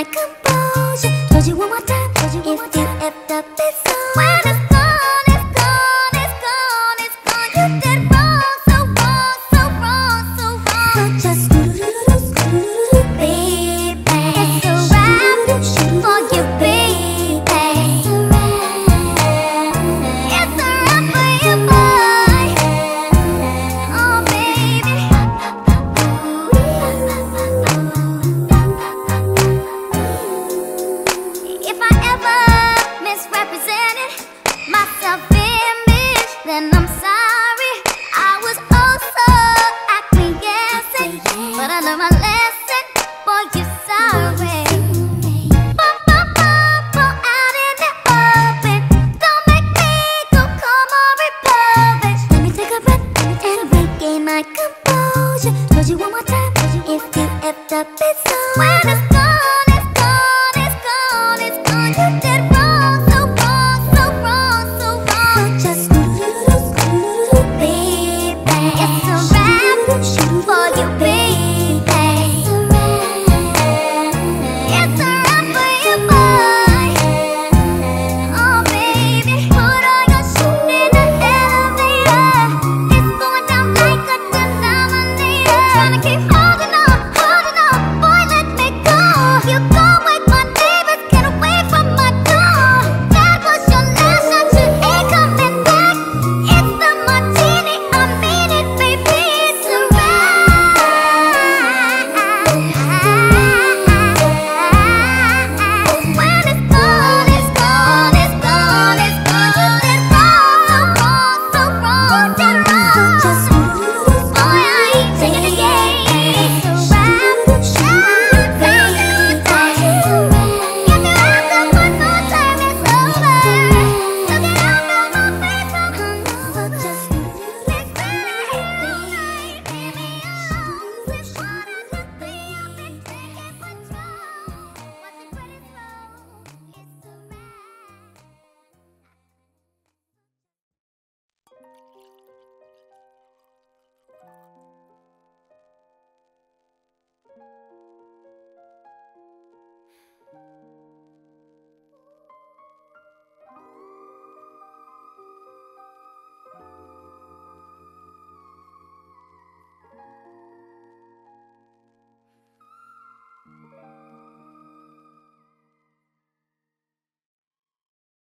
my composure. Told you one more time, if you effed up, it's on. When it's gone, it's gone, it's gone, it's gone. You did wrong, so wrong, so wrong, so wrong. So just baby, it's a wrap for you, baby. It's a wrap for you, boy. Oh, baby. If I ever misrepresented my self-image, then I'm sorry. I was also acquiescent, but I learned my lesson. Boy, you're sorry. Out in the open, don't make me go calm or republic. Let me take a breath and regain my composure. Told you one more time, if you effed up, it's on. When it's